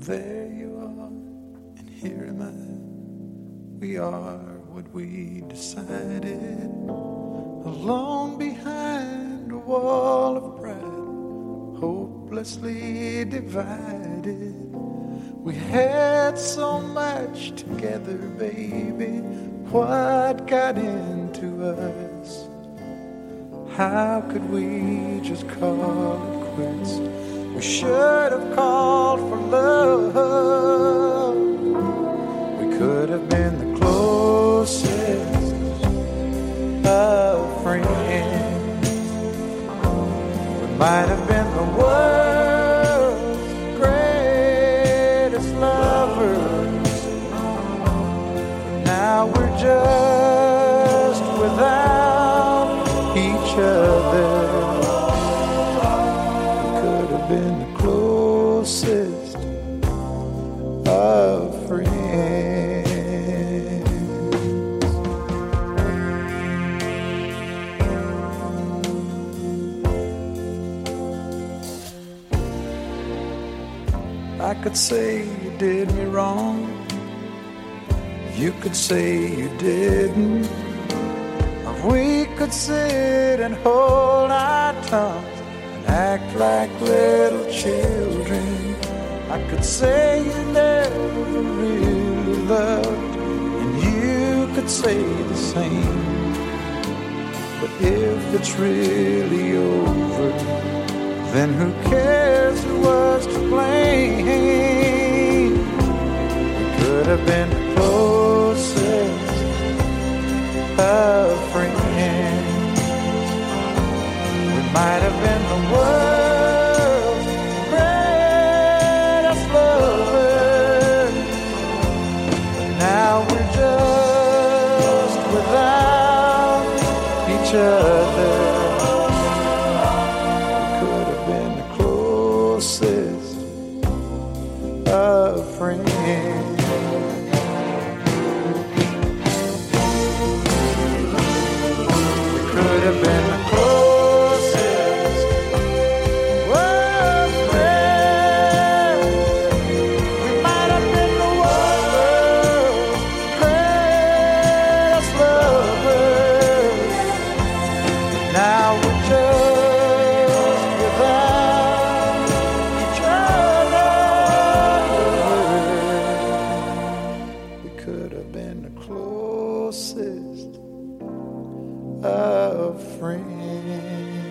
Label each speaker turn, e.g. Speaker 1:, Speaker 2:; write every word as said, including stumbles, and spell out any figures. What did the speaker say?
Speaker 1: There you are, and here am I. We are what we decided, alone behind a wall of pride, hopelessly divided. We had so much together, baby. What got into us? How could we just call it quits? We should have called for love. We could have been the closest of friends. We might have been the world's greatest lovers. Now we're just without each other. Been the closest of friends. I could say you did me wrong, you could say you didn't, or we could sit and hold our tongues, act like little children. I could say you never really loved, and you could say the same. But if it's really over, then who cares who was to blame? We could have been the closest of friends. Might have been the world's greatest lovers. Now we're just without each other. We could have been the closest of friends. We could have been the closest. Closest of friends.